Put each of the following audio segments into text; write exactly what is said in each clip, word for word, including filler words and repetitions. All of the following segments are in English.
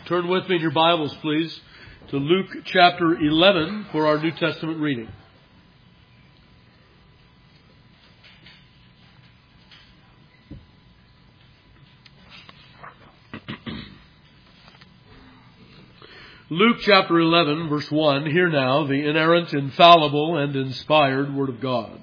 Turn with me in your Bibles, please, to Luke chapter eleven for our New Testament reading. Luke chapter eleven, verse one, hear now the inerrant, infallible, and inspired Word of God.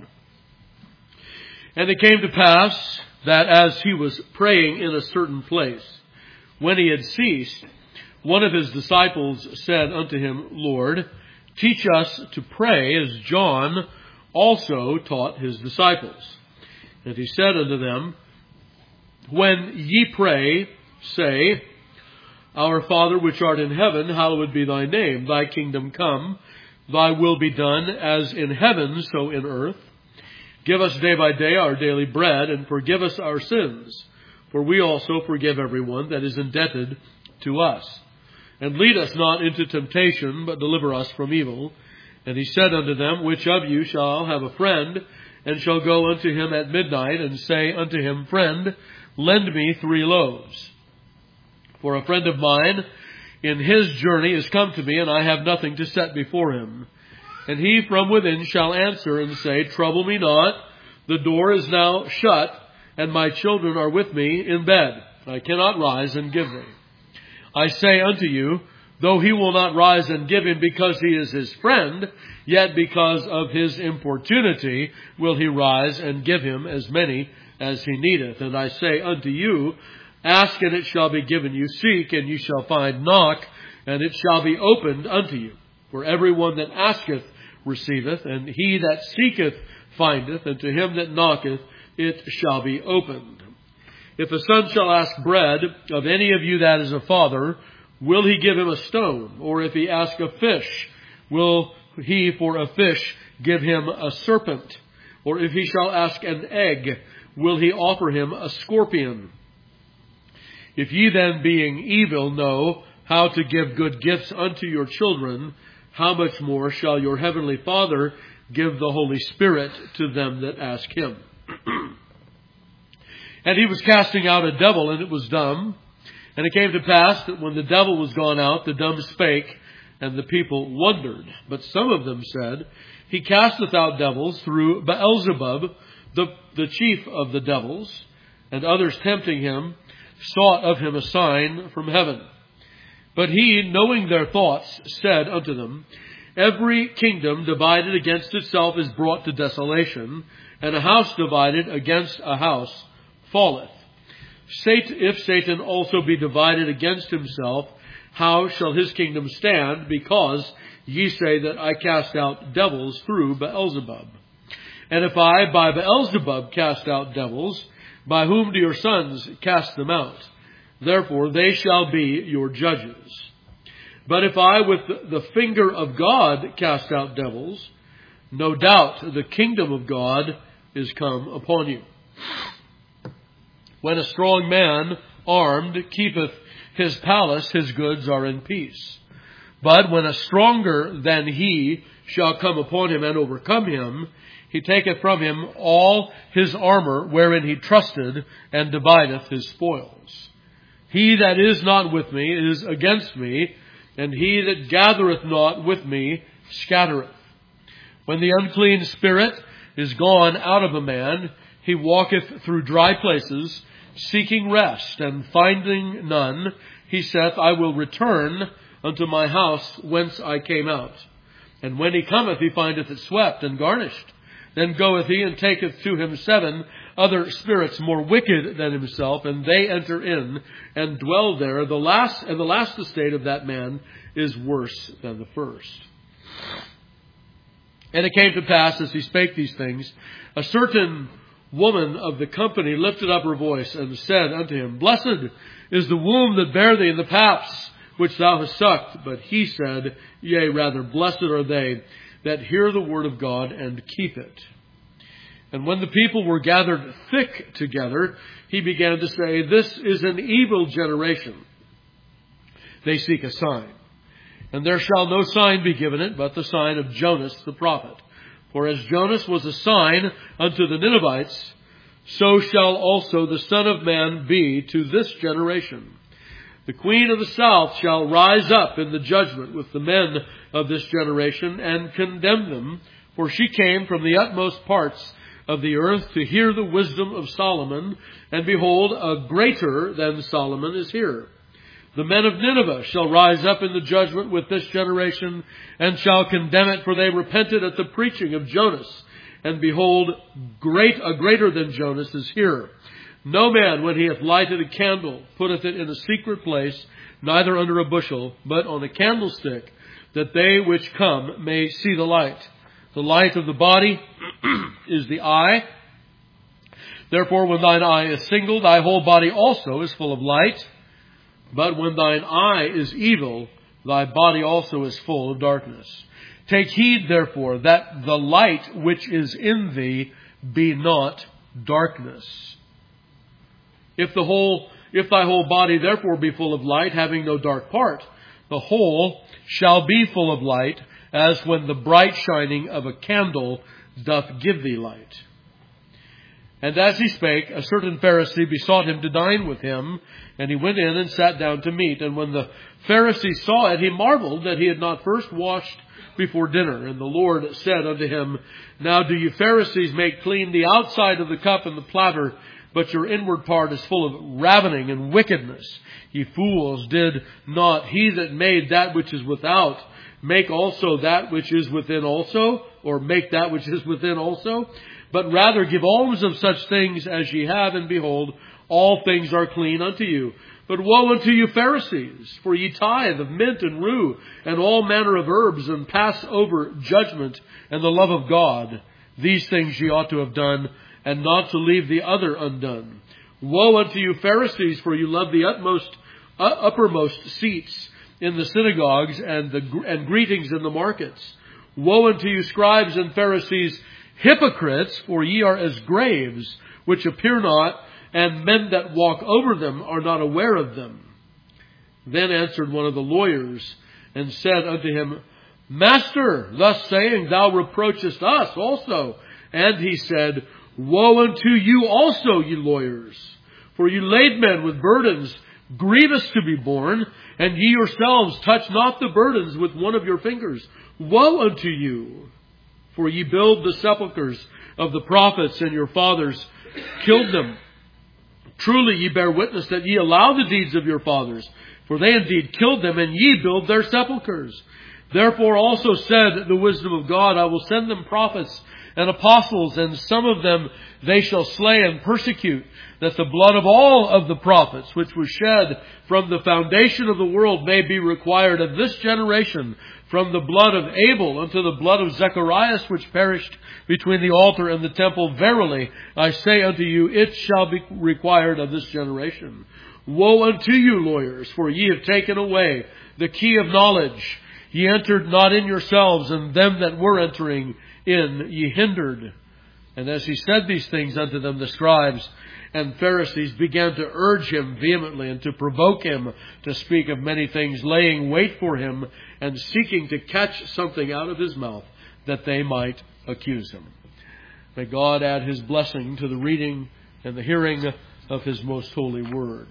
And it came to pass that as he was praying in a certain place, when he had ceased, one of his disciples said unto him, Lord, teach us to pray as John also taught his disciples. And he said unto them, When ye pray, say, Our Father which art in heaven, hallowed be thy name. Thy kingdom come, thy will be done, as in heaven, so in earth. Give us day by day our daily bread, and forgive us our sins, for we also forgive everyone that is indebted to us. And lead us not into temptation, but deliver us from evil. And he said unto them, Which of you shall have a friend, and shall go unto him at midnight, and say unto him, Friend, lend me three loaves? For a friend of mine in his journey is come to me, and I have nothing to set before him. And he from within shall answer and say, Trouble me not, the door is now shut, and my children are with me in bed. I cannot rise and give thee. I say unto you, though he will not rise and give him because he is his friend, yet because of his importunity will he rise and give him as many as he needeth. And I say unto you, Ask, and it shall be given you. Seek, and you shall find. Knock, and it shall be opened unto you. For everyone that asketh receiveth, and he that seeketh findeth, and to him that knocketh it shall be opened. If a son shall ask bread of any of you that is a father, will he give him a stone? Or if he ask a fish, will he for a fish give him a serpent? Or if he shall ask an egg, will he offer him a scorpion? If ye then, being evil, know how to give good gifts unto your children, how much more shall your heavenly Father give the Holy Spirit to them that ask him? And he was casting out a devil, and it was dumb. And it came to pass that when the devil was gone out, the dumb spake, and the people wondered. But some of them said, He casteth out devils through Beelzebub, the, the chief of the devils. And others tempting him, sought of him a sign from heaven. But he, knowing their thoughts, said unto them, Every kingdom divided against itself is brought to desolation, and a house divided against a house falleth. Satan, if Satan also be divided against himself, how shall his kingdom stand? Because ye say that I cast out devils through Beelzebub. And if I by Beelzebub cast out devils, by whom do your sons cast them out? Therefore they shall be your judges. But if I with the finger of God cast out devils, no doubt the kingdom of God is come upon you. When a strong man armed keepeth his palace, his goods are in peace. But when a stronger than he shall come upon him and overcome him, he taketh from him all his armor wherein he trusted, and divideth his spoils. He that is not with me is against me, and he that gathereth not with me scattereth. When the unclean spirit is gone out of a man, he walketh through dry places, seeking rest, and finding none, he saith, I will return unto my house whence I came out. And when he cometh, he findeth it swept and garnished. Then goeth he and taketh to him seven other spirits more wicked than himself, and they enter in and dwell there. The last and the last estate of that man is worse than the first. And it came to pass, as he spake these things, a certain woman of the company lifted up her voice and said unto him, Blessed is the womb that bare thee, and the paps which thou hast sucked. But he said, Yea, rather, blessed are they that hear the word of God and keep it. And when the people were gathered thick together, he began to say, This is an evil generation. They seek a sign. And there shall no sign be given it, but the sign of Jonas the prophet. For as Jonas was a sign unto the Ninevites, so shall also the Son of Man be to this generation. The queen of the south shall rise up in the judgment with the men of this generation and condemn them, for she came from the utmost parts of the earth to hear the wisdom of Solomon, and behold, a greater than Solomon is here. The men of Nineveh shall rise up in the judgment with this generation, and shall condemn it, for they repented at the preaching of Jonas. And behold, great a greater than Jonas is here. No man, when he hath lighted a candle, putteth it in a secret place, neither under a bushel, but on a candlestick, that they which come may see the light. The light of the body is the eye. Therefore, when thine eye is single, thy whole body also is full of light. But when thine eye is evil, thy body also is full of darkness. Take heed, therefore, that the light which is in thee be not darkness. If the whole, if thy whole body therefore be full of light, having no dark part, the whole shall be full of light, as when the bright shining of a candle doth give thee light. And as he spake, a certain Pharisee besought him to dine with him, and he went in and sat down to meat. And when the Pharisee saw it, he marveled that he had not first washed before dinner. And the Lord said unto him, Now do you Pharisees make clean the outside of the cup and the platter, but your inward part is full of ravening and wickedness. Ye fools, did not he that made that which is without make also that which is within also, or make that which is within also? But rather give alms of such things as ye have, and behold, all things are clean unto you. But woe unto you, Pharisees, for ye tithe of mint and rue, and all manner of herbs, and pass over judgment and the love of God. These things ye ought to have done, and not to leave the other undone. Woe unto you, Pharisees, for you love the utmost, uh, uppermost seats in the synagogues and the and greetings in the markets. Woe unto you, scribes and Pharisees, hypocrites, for ye are as graves, which appear not, and men that walk over them are not aware of them. Then answered one of the lawyers, and said unto him, Master, thus saying, thou reproachest us also. And he said, Woe unto you also, ye lawyers, for you lade men with burdens grievous to be borne, and ye yourselves touch not the burdens with one of your fingers. Woe unto you, for ye build the sepulchres of the prophets, and your fathers killed them. Truly ye bear witness that ye allow the deeds of your fathers, for they indeed killed them, and ye build their sepulchres. Therefore also said the wisdom of God, I will send them prophets and apostles, and some of them they shall slay and persecute, that the blood of all of the prophets, which was shed from the foundation of the world, may be required of this generation, from the blood of Abel unto the blood of Zacharias, which perished between the altar and the temple. Verily, I say unto you, it shall be required of this generation. Woe unto you, lawyers, for ye have taken away the key of knowledge. Ye entered not in yourselves, and them that were entering in ye hindered. And as he said these things unto them, the scribes and Pharisees began to urge him vehemently, and to provoke him to speak of many things, laying wait for him, and seeking to catch something out of his mouth, that they might accuse him. May God add his blessing to the reading and the hearing of his most holy word.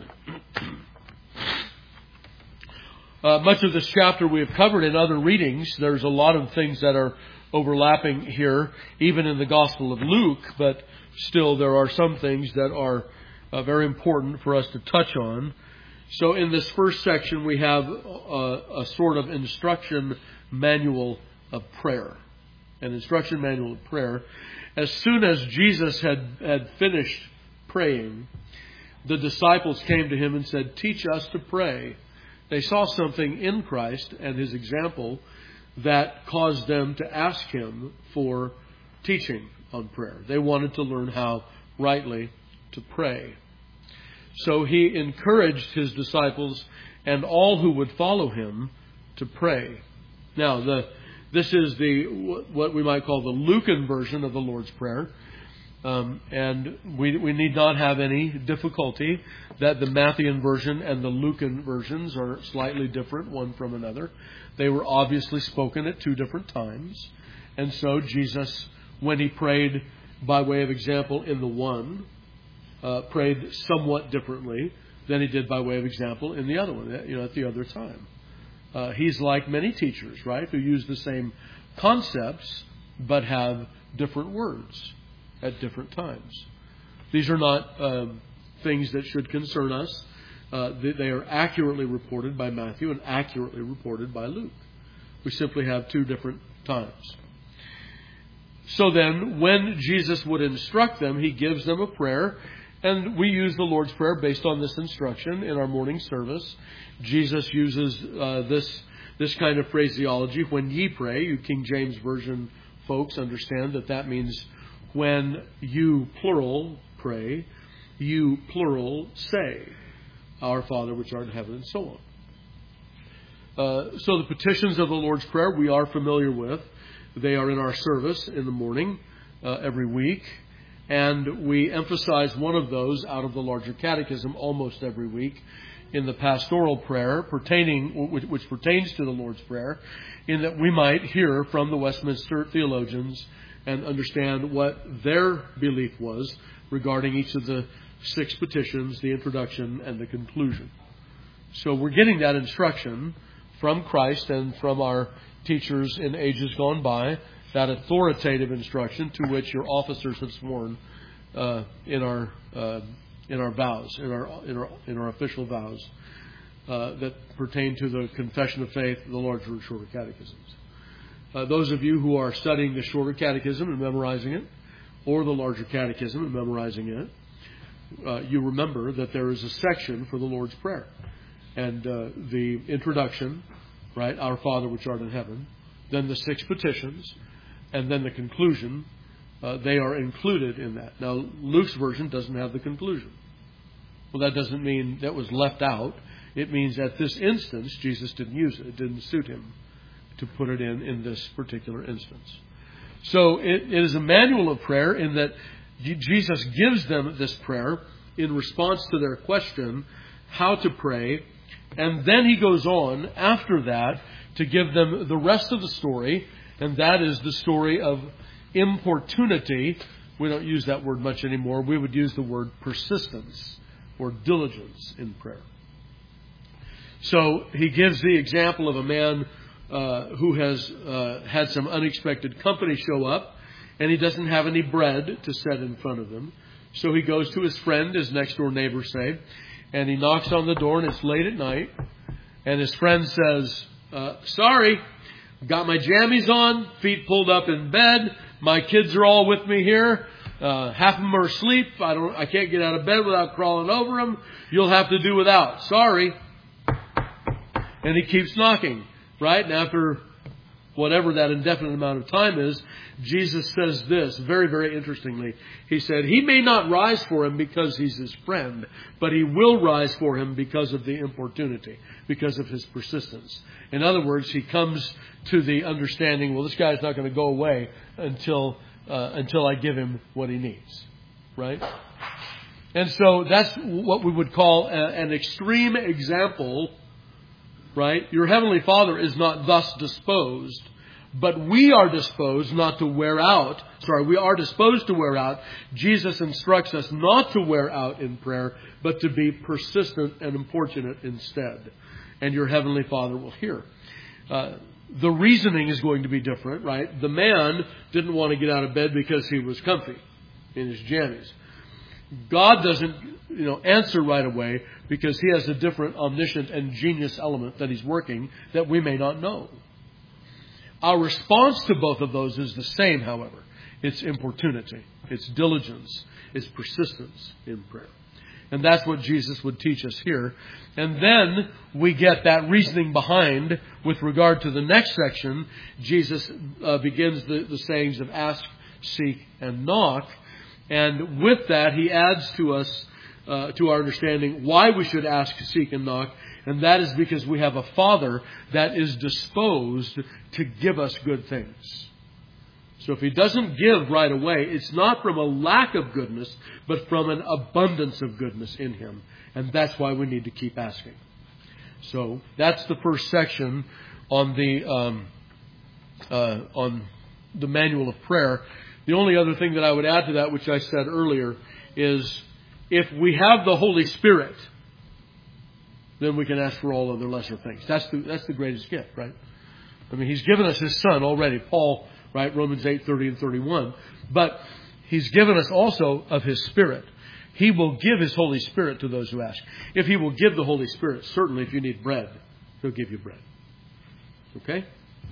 Uh, much of this chapter we have covered in other readings. There's a lot of things that are overlapping here, even in the Gospel of Luke, but still there are some things that are uh, very important for us to touch on. So in this first section we have a, a sort of instruction manual of prayer. An instruction manual of prayer. As soon as Jesus had, had finished praying, the disciples came to him and said, Teach us to pray. They saw something in Christ and his example that caused them to ask him for teaching on prayer. They wanted to learn how rightly to pray. So he encouraged his disciples and all who would follow him to pray. Now, the this is the what we might call the Lucan version of the Lord's Prayer. Um, and we, we need not have any difficulty that the Matthean version and the Lucan versions are slightly different one from another. They were obviously spoken at two different times. And so Jesus, when he prayed by way of example in the one, uh, prayed somewhat differently than he did by way of example in the other one, you know, at the other time. Uh, he's like many teachers, right, who use the same concepts but have different words at different times. These are not um, things that should concern us. Uh, they, they are accurately reported by Matthew and accurately reported by Luke. We simply have two different times. So then, when Jesus would instruct them, he gives them a prayer. And we use the Lord's Prayer based on this instruction in our morning service. Jesus uses uh, this this kind of phraseology. When ye pray, you King James Version folks understand that that means when you, plural, pray, you, plural, say, Our Father which art in heaven, and so on. Uh, so the petitions of the Lord's Prayer we are familiar with. They are in our service in the morning uh, every week. And we emphasize one of those out of the larger catechism almost every week in the pastoral prayer pertaining, which, which pertains to the Lord's Prayer, in that we might hear from the Westminster theologians and understand what their belief was regarding each of the six petitions, the introduction and the conclusion. So we're getting that instruction from Christ and from our teachers in ages gone by, that authoritative instruction to which your officers have sworn uh, in our uh, in our vows, in our in our, in our official vows uh, that pertain to the Confession of Faith, the larger and shorter catechisms. Uh, those of you who are studying the shorter catechism and memorizing it, or the larger catechism and memorizing it, uh, you remember that there is a section for the Lord's Prayer, and uh, the introduction, right? Our Father which art in heaven, then the six petitions. And then the conclusion, uh, they are included in that. Now, Luke's version doesn't have the conclusion. Well, that doesn't mean that was left out. It means at this instance, Jesus didn't use it. It didn't suit him to put it in in this particular instance. So it, it is a manual of prayer in that Jesus gives them this prayer in response to their question, how to pray. And then he goes on after that to give them the rest of the story. And that is the story of importunity. We don't use that word much anymore. We would use the word persistence or diligence in prayer. So he gives the example of a man uh, who has uh, had some unexpected company show up, and he doesn't have any bread to set in front of him. So he goes to his friend, his next door neighbor, say, and he knocks on the door, and it's late at night. And his friend says, uh, sorry, got my jammies on, feet pulled up in bed. My kids are all with me here. Uh, half of them are asleep. I don't. I can't get out of bed without crawling over them. You'll have to do without. Sorry. And he keeps knocking, right? And after whatever that indefinite amount of time is, Jesus says this, very, very interestingly. He said, he may not rise for him because he's his friend, but he will rise for him because of the importunity, because of his persistence. In other words, he comes to the understanding, well, this guy's not going to go away until uh, until I give him what he needs, right? And so that's what we would call a, an extreme example, right? Your Heavenly Father is not thus disposed, but we are disposed not to wear out. Sorry, we are disposed to wear out. Jesus instructs us not to wear out in prayer, but to be persistent and importunate instead. And your Heavenly Father will hear. Uh, the reasoning is going to be different, right? The man didn't want to get out of bed because he was comfy in his jammies. God doesn't, you know, answer right away because he has a different omniscient and genius element that he's working that we may not know. Our response to both of those is the same, however. It's importunity. It's diligence. It's persistence in prayer. And that's what Jesus would teach us here. And then we get that reasoning behind with regard to the next section. Jesus uh, begins the, the sayings of ask, seek, and knock. And with that, he adds to us, uh, to our understanding, why we should ask, seek, and knock. And that is because we have a Father that is disposed to give us good things. So if he doesn't give right away, it's not from a lack of goodness, but from an abundance of goodness in him. And that's why we need to keep asking. So that's the first section on the um, uh, on the manual of prayer. The only other thing that I would add to that, which I said earlier, is if we have the Holy Spirit, then we can ask for all other lesser things. That's the, that's the greatest gift, right? I mean, He's given us His Son already. Paul, right? Romans eight, thirty and thirty-one. But He's given us also of His Spirit. He will give His Holy Spirit to those who ask. If He will give the Holy Spirit, certainly if you need bread, He'll give you bread. Okay?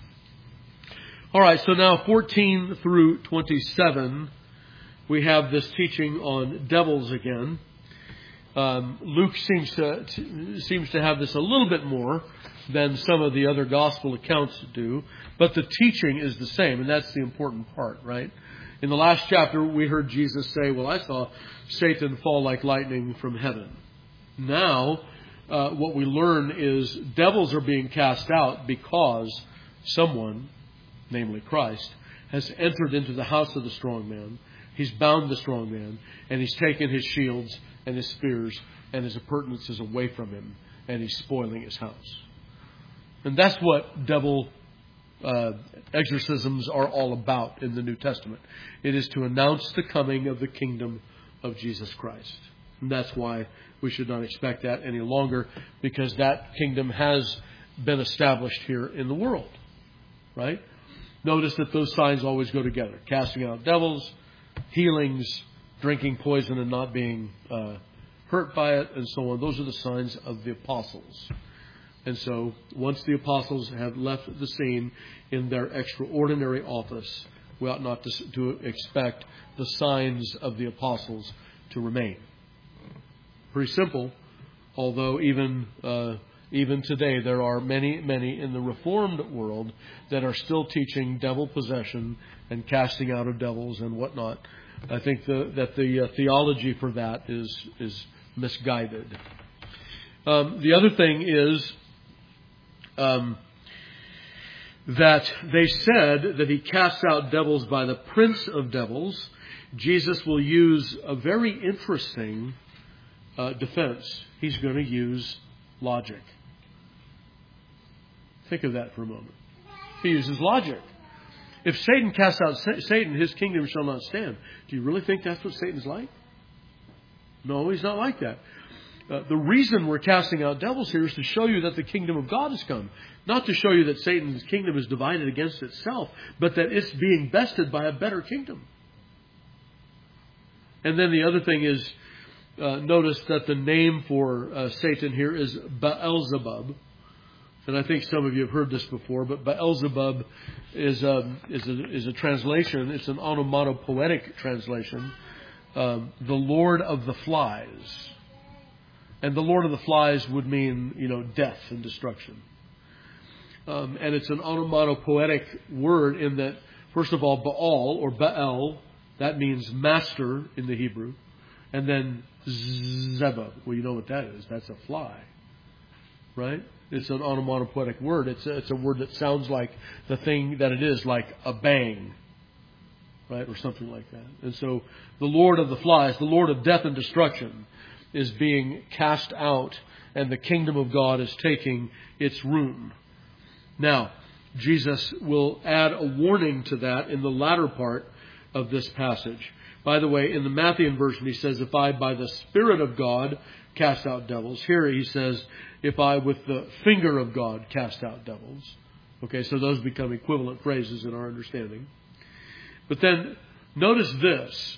All right, so now fourteen through twenty-seven, we have this teaching on devils again. Um, Luke seems to, to seems to have this a little bit more than some of the other gospel accounts do, but the teaching is the same, and that's the important part, right? In the last chapter, we heard Jesus say, well, I saw Satan fall like lightning from heaven. Now, uh, what we learn is devils are being cast out because someone, namely Christ, has entered into the house of the strong man. He's bound the strong man, and he's taken his shields and his spears and his appurtenances away from him, and he's spoiling his house. And that's what devil uh, exorcisms are all about in the New Testament. It is to announce the coming of the kingdom of Jesus Christ. And that's why we should not expect that any longer, because that kingdom has been established here in the world. Right? Notice that those signs always go together. Casting out devils, healings, drinking poison and not being uh, hurt by it, and so on. Those are the signs of the apostles. And so, once the apostles have left the scene in their extraordinary office, we ought not to, to expect the signs of the apostles to remain. Pretty simple, although even uh, even today there are many, many in the Reformed world that are still teaching devil possession and casting out of devils and whatnot. I think the, that the uh, theology for that is is misguided. Um, the other thing is um, that they said that He casts out devils by the prince of devils. Jesus will use a very interesting uh, defense. He's going to use logic. Think of that for a moment. He uses logic. If Satan casts out Satan, his kingdom shall not stand. Do you really think that's what Satan's like? No, he's not like that. Uh, the reason we're casting out devils here is to show you that the kingdom of God has come. Not to show you that Satan's kingdom is divided against itself, but that it's being bested by a better kingdom. And then the other thing is, uh, notice that the name for uh, Satan here is Beelzebub. And I think some of you have heard this before, but Beelzebub is a, is a, is a translation. It's an onomatopoetic translation. Um, the Lord of the Flies. And the Lord of the Flies would mean, you know, death and destruction. Um, and it's an onomatopoetic word in that, first of all, Baal or Baal, that means master in the Hebrew. And then Zebub. Well, you know what that is. That's a fly. Right? It's an onomatopoetic word. It's a, it's a word that sounds like the thing that it is, like a bang. Right? Or something like that. And so the Lord of the Flies, the Lord of death and destruction, is being cast out, and the kingdom of God is taking its room. Now, Jesus will add a warning to that in the latter part of this passage. By the way, in the Matthean version, he says, if I by the Spirit of God cast out devils. Here he says, if I with the finger of God cast out devils. Okay, so those become equivalent phrases in our understanding. But then notice this,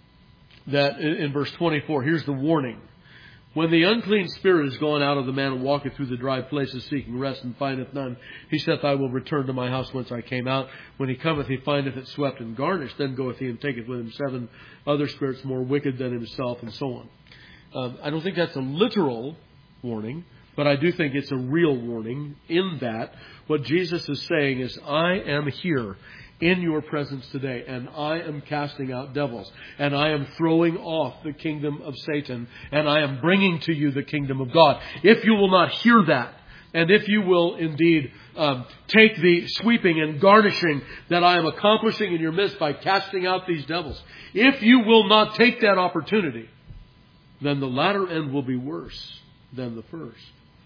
that in, in verse twenty-four, here's the warning. When the unclean spirit is gone out of the man and walketh through the dry places seeking rest and findeth none, he saith, I will return to my house whence I came out. When he cometh, he findeth it swept and garnished. Then goeth he and taketh with him seven other spirits more wicked than himself, and so on. Um, I don't think that's a literal warning, but I do think it's a real warning in that what Jesus is saying is, I am here in your presence today, and I am casting out devils, and I am throwing off the kingdom of Satan, and I am bringing to you the kingdom of God. If you will not hear that, and if you will indeed um, take the sweeping and garnishing that I am accomplishing in your midst by casting out these devils, if you will not take that opportunity, then the latter end will be worse than the first.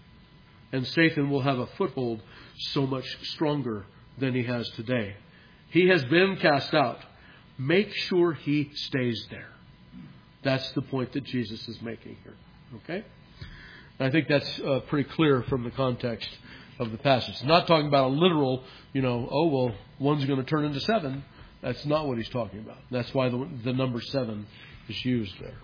And Satan will have a foothold so much stronger than he has today. He has been cast out. Make sure he stays there. That's the point that Jesus is making here. Okay? I think that's uh, pretty clear from the context of the passage. It's not talking about a literal, you know, oh, well, one's going to turn into seven. That's not what he's talking about. That's why the, the number seven is used there.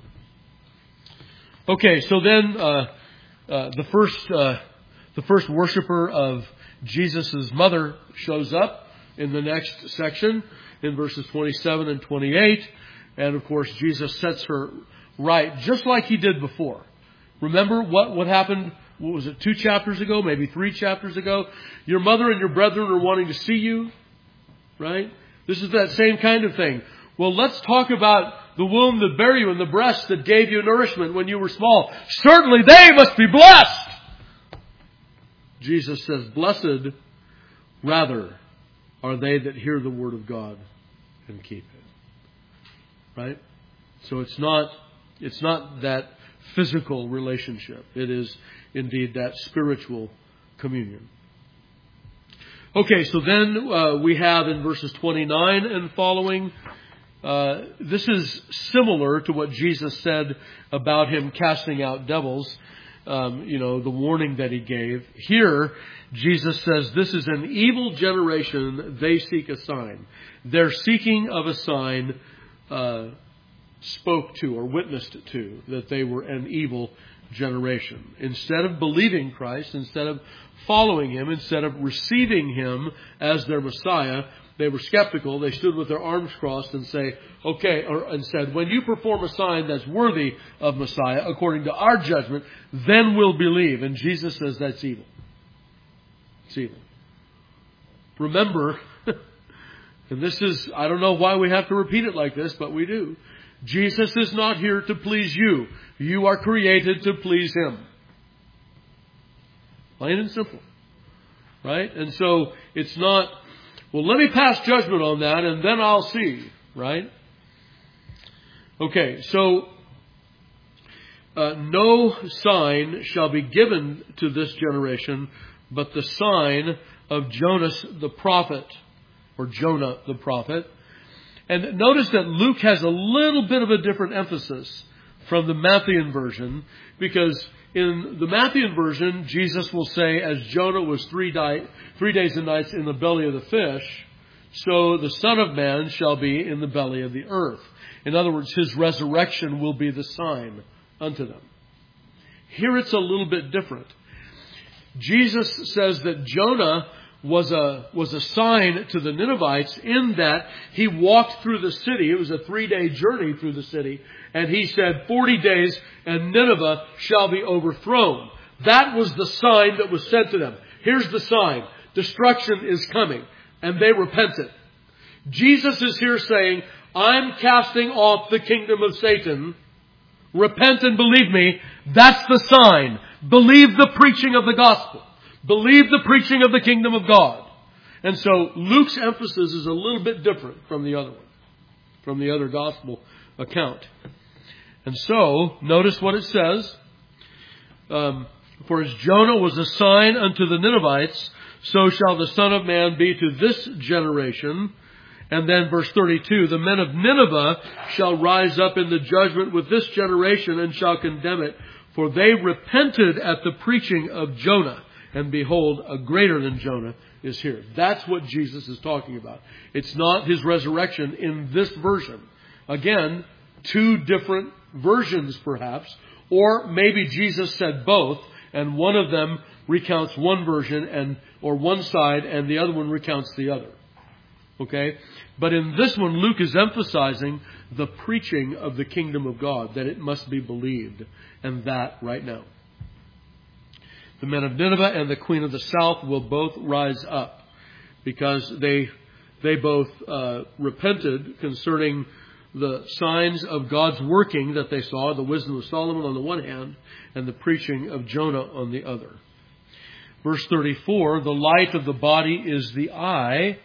Okay, so then uh, uh, the first uh, the first worshiper of Jesus' mother shows up in the next section in verses twenty-seven and twenty-eight. And, of course, Jesus sets her right, just like he did before. Remember what, what happened, what was it, two chapters ago, maybe three chapters ago? Your mother and your brethren are wanting to see you, right? This is that same kind of thing. Well, let's talk about the womb that bare you and the breast that gave you nourishment when you were small. Certainly they must be blessed. Jesus says, blessed rather are they that hear the word of God and keep it. Right? So it's not, it's not that physical relationship. It is indeed that spiritual communion. Okay, so then uh, we have in verses twenty-nine and following, uh, this is similar to what Jesus said about him casting out devils, um, you know, the warning that he gave. Here, Jesus says, this is an evil generation, they seek a sign. Their seeking of a sign uh, spoke to or witnessed to that they were an evil generation. Instead of believing Christ, instead of following him, instead of receiving him as their Messiah, they were skeptical. They stood with their arms crossed and say, okay, or, and said, when you perform a sign that's worthy of Messiah, according to our judgment, then we'll believe. And Jesus says that's evil. It's evil. Remember, and this is, I don't know why we have to repeat it like this, but we do. Jesus is not here to please you. You are created to please him. Plain and simple. Right? And so it's not, well, let me pass judgment on that and then I'll see. Right? Okay, so uh, no sign shall be given to this generation but the sign of Jonas the prophet, or Jonah the prophet. And notice that Luke has a little bit of a different emphasis from the Matthean version, because in the Matthean version, Jesus will say, as Jonah was three, di- three days and nights in the belly of the fish, so the Son of Man shall be in the belly of the earth. In other words, his resurrection will be the sign unto them. Here it's a little bit different. Jesus says that Jonah was a was a sign to the Ninevites in that he walked through the city. It was a three-day journey through the city. And he said, forty days and Nineveh shall be overthrown. That was the sign that was sent to them. Here's the sign. Destruction is coming. And they repented. Jesus is here saying, I'm casting off the kingdom of Satan. Repent and believe me. That's the sign. Believe the preaching of the gospel. Believe the preaching of the kingdom of God. And so Luke's emphasis is a little bit different from the other one, from the other gospel account. And so, notice what it says. Um, For as Jonah was a sign unto the Ninevites, so shall the Son of Man be to this generation. And then verse thirty-two, the men of Nineveh shall rise up in the judgment with this generation and shall condemn it. For they repented at the preaching of Jonah. And behold, a greater than Jonah is here. That's what Jesus is talking about. It's not his resurrection in this version. Again, two different versions perhaps. Or maybe Jesus said both, and one of them recounts one version and or one side, and the other one recounts the other. Okay? But in this one, Luke is emphasizing the preaching of the kingdom of God, that it must be believed, and that right now. The men of Nineveh and the queen of the south will both rise up, because they they both uh, repented concerning the signs of God's working that they saw, the wisdom of Solomon on the one hand, and the preaching of Jonah on the other. Verse thirty-four, the light of the body is the eye,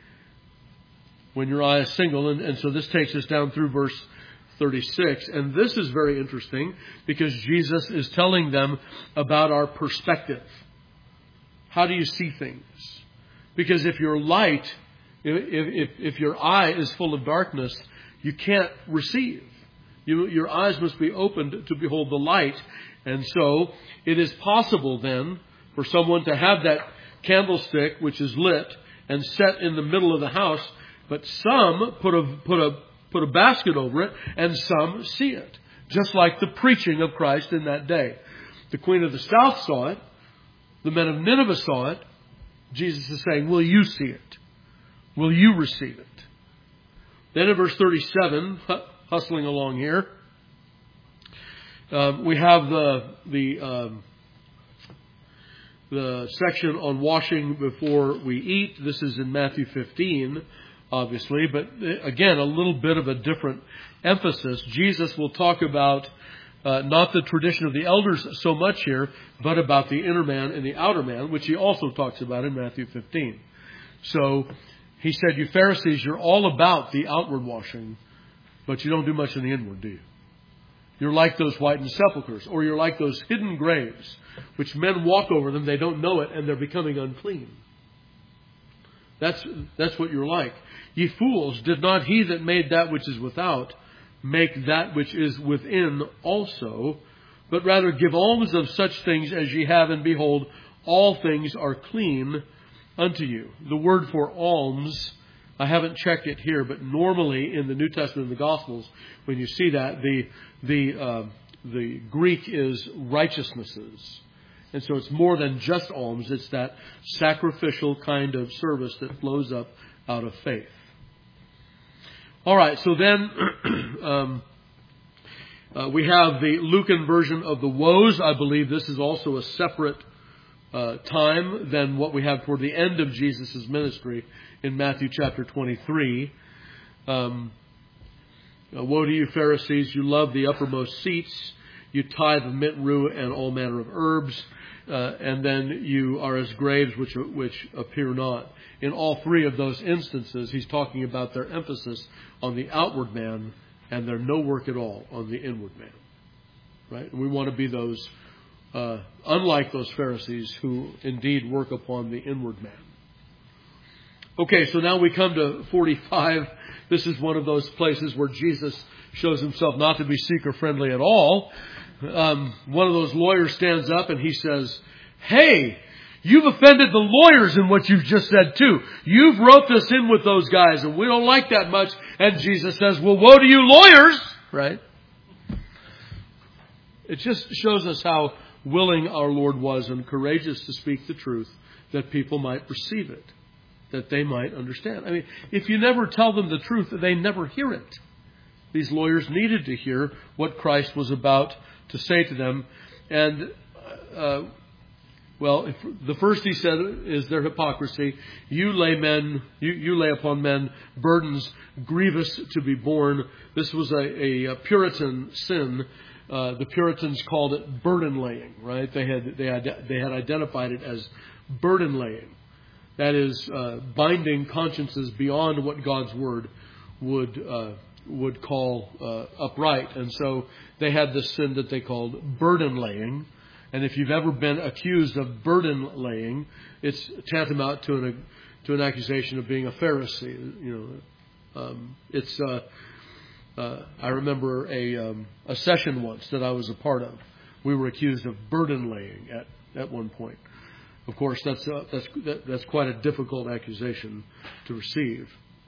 when your eye is single. And, and so this takes us down through verse thirty-six. And this is very interesting because Jesus is telling them about our perspective. How do you see things? Because if your light, if, if, if your eye is full of darkness, you can't receive. You, your eyes must be opened to behold the light. And so it is possible then for someone to have that candlestick which is lit and set in the middle of the house, but some put a put a put a basket over it and some see it. Just like the preaching of Christ in that day. The Queen of the South saw it. The men of Nineveh saw it. Jesus is saying, will you see it? Will you receive it? Then in verse thirty-seven, hustling along here, um, we have the the um, the section on washing before we eat. This is in Matthew fifteen, obviously, but again, a little bit of a different emphasis. Jesus will talk about uh, not the tradition of the elders so much here, but about the inner man and the outer man, which he also talks about in Matthew fifteen. So he said, you Pharisees, you're all about the outward washing, but you don't do much in the inward, do you? You're like those whitened sepulchres, or you're like those hidden graves, which men walk over them, they don't know it, and they're becoming unclean. That's, that's what you're like. Ye fools, did not he that made that which is without make that which is within also? But rather give alms of such things as ye have, and behold, all things are clean unto you. The word for alms, I haven't checked it here, but normally in the New Testament and the Gospels, when you see that, the the uh, the Greek is righteousnesses. And so it's more than just alms. It's that sacrificial kind of service that flows up out of faith. All right, so then um, uh, we have the Lucan version of the woes. I believe this is also a separate uh, time than what we have toward the end of Jesus' ministry in Matthew chapter twenty-three. Um, Woe to you, Pharisees, you love the uppermost seats, you tithe of mint, rue, and all manner of herbs, uh, and then you are as graves which which appear not. In all three of those instances, he's talking about their emphasis on the outward man and their no work at all on the inward man. Right? And we want to be those, uh, unlike those Pharisees who indeed work upon the inward man. Okay, so now we come to forty-five. This is one of those places where Jesus shows himself not to be seeker-friendly at all. Um, one of those lawyers stands up and he says, hey, you've offended the lawyers in what you've just said too. You've wrote this in with those guys and we don't like that much. And Jesus says, well, woe to you lawyers, right? It just shows us how willing our Lord was and courageous to speak the truth that people might receive it, that they might understand. I mean, if you never tell them the truth, they never hear it. These lawyers needed to hear what Christ was about to say to them. And, uh, well, if, the first he said is their hypocrisy. You lay men, you, you lay upon men burdens grievous to be borne. This was a, a, a Puritan sin. Uh, the Puritans called it burden laying, right? They had, they had, they had identified it as burden laying. That is, uh, binding consciences beyond what God's Word would uh, would call uh, upright. And so they had this sin that they called burden laying. And if you've ever been accused of burden laying, it's tantamount to an to an accusation of being a Pharisee. You know, um, it's. Uh, uh, I remember a um, a session once that I was a part of. We were accused of burden laying at at one point. Of course, that's uh, that's that, that's quite a difficult accusation to receive.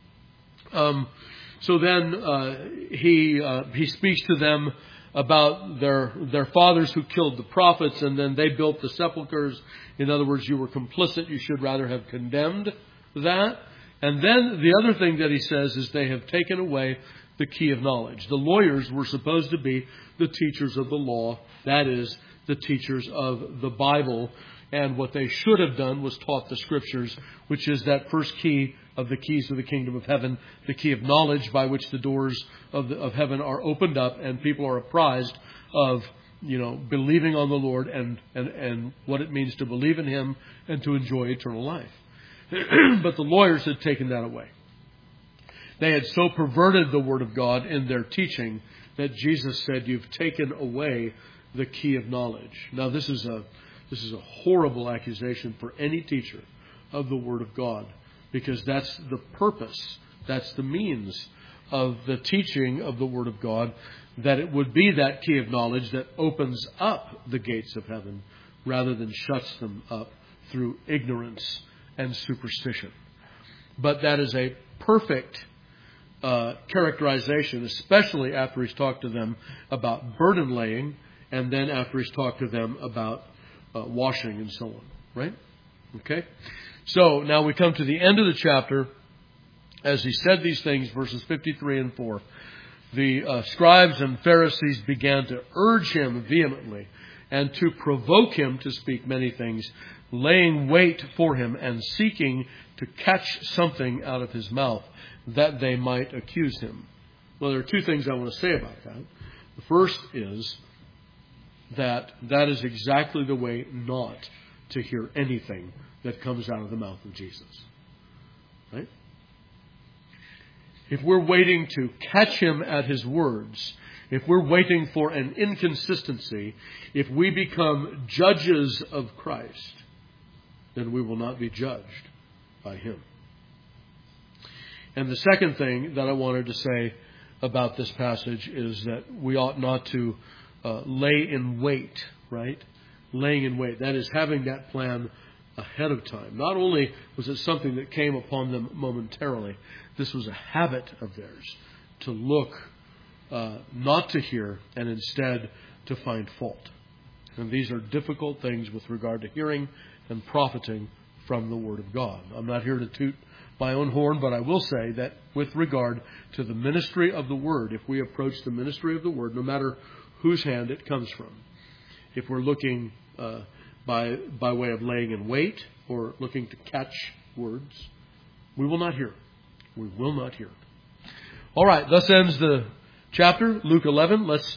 Um, so then uh, he uh, he speaks to them about their their fathers who killed the prophets, and then they built the sepulchres. In other words, you were complicit. You should rather have condemned that. And then the other thing that he says is they have taken away the key of knowledge. The lawyers were supposed to be the teachers of the law. That is, the teachers of the Bible. And what they should have done was taught the Scriptures, which is that first key of the keys of the kingdom of heaven, the key of knowledge by which the doors of, the, of heaven are opened up and people are apprised of, you know, believing on the Lord and, and, and what it means to believe in Him and to enjoy eternal life. But the lawyers had taken that away. They had so perverted the Word of God in their teaching that Jesus said, you've taken away the key of knowledge. Now, this is a This is a horrible accusation for any teacher of the Word of God, because that's the purpose, that's the means of the teaching of the Word of God, that it would be that key of knowledge that opens up the gates of heaven rather than shuts them up through ignorance and superstition. But that is a perfect uh, characterization, especially after he's talked to them about burden laying and then after he's talked to them about uh, washing and so on. Right? Okay? So now we come to the end of the chapter. As he said these things, verses fifty-three and four, the uh, scribes and Pharisees began to urge him vehemently and to provoke him to speak many things, laying wait for him and seeking to catch something out of his mouth that they might accuse him. Well, there are two things I want to say about that. The first is that that is exactly the way not to hear anything that comes out of the mouth of Jesus. Right? If we're waiting to catch him at his words, if we're waiting for an inconsistency, if we become judges of Christ, then we will not be judged by him. And the second thing that I wanted to say about this passage is that we ought not to uh, lay in wait, right? Laying in wait. That is having that plan ahead of time. Not only was it something that came upon them momentarily, this was a habit of theirs to look, uh, not to hear, and instead to find fault. And these are difficult things with regard to hearing and profiting from the Word of God. I'm not here to toot my own horn, but I will say that with regard to the ministry of the Word, if we approach the ministry of the Word, no matter whose hand it comes from, if we're looking uh, by by way of laying in wait or looking to catch words, we will not hear. We will not hear. All right, thus ends the chapter, Luke eleven. Let's